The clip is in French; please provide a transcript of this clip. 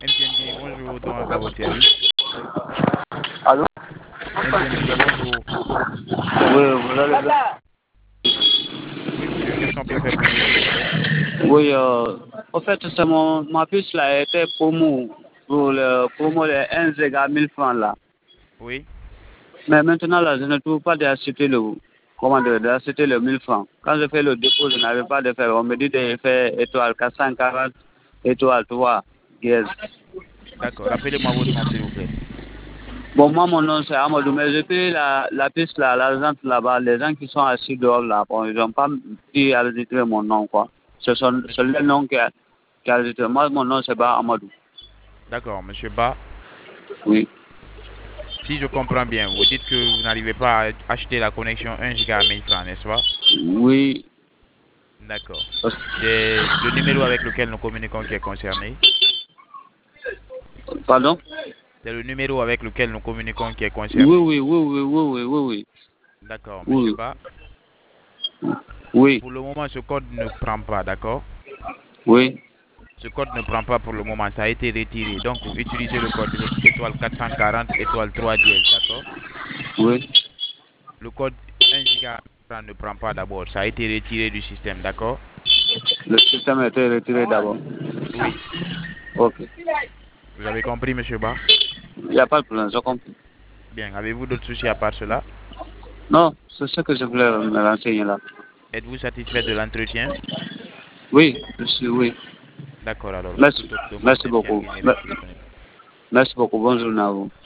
MTN, bonjour, donc à votre service. Allô? MTN, bonjour. Oui, vous allez bien? Oui, monsieur, qu'est-ce qu'on peut faire pour vous, s'il vous plaît? Oui, en fait, c'est ma puce là était pour le promo de 1 giga 1000 francs là. Oui, Mais maintenant là, je ne trouve pas d'acheter d'acheter le 1000 francs. Quand je fais le dépôt, je n'avais pas de faire. On me dit de faire étoile 440, étoile 3, yes. d'accord. Rappelez-moi votre nom, s'il vous plaît. Bon, moi, mon nom c'est Amadou, mais j'ai payé la piste là, l'argent là-bas. Les gens qui sont assis dehors là, bon, ils n'ont pas dit à enregistrer mon nom, quoi. C'est le nom qui a enregistré. Moi, mon nom c'est pas Amadou. D'accord, monsieur Ba. Oui. Si je comprends bien, vous dites que vous n'arrivez pas à acheter la connexion 1 giga à 1000 francs, n'est-ce pas? Oui. D'accord. C'est le numéro avec lequel nous communiquons qui est concerné. Pardon? C'est le numéro avec lequel nous communiquons qui est Oui, concerné. oui, oui, oui, oui, oui, oui, D'accord, monsieur oui. Ba. Oui, Pour le moment, ce code ne prend pas, d'accord? oui, Ce code ne prend pas pour le moment, ça a été retiré. Donc, vous utilisez le code étoile 440, étoile 3 dièse, d'accord? oui. Le code 1 giga ne prend pas d'abord, ça a été retiré du système, d'accord? Le système a été retiré d'abord. Oui, Ok. vous avez compris, monsieur Ba? Il n'y a pas de problème, j'ai compris. Bien, avez-vous d'autres soucis à part cela? Non, c'est ce que je voulais me renseigner là. Êtes-vous satisfait de l'entretien? Oui, je suis, oui. D'accord, alors, pour Merci, toute autre demande, merci MTN beaucoup. Guinée reste disponible. Merci beaucoup. Bonne journée à vous.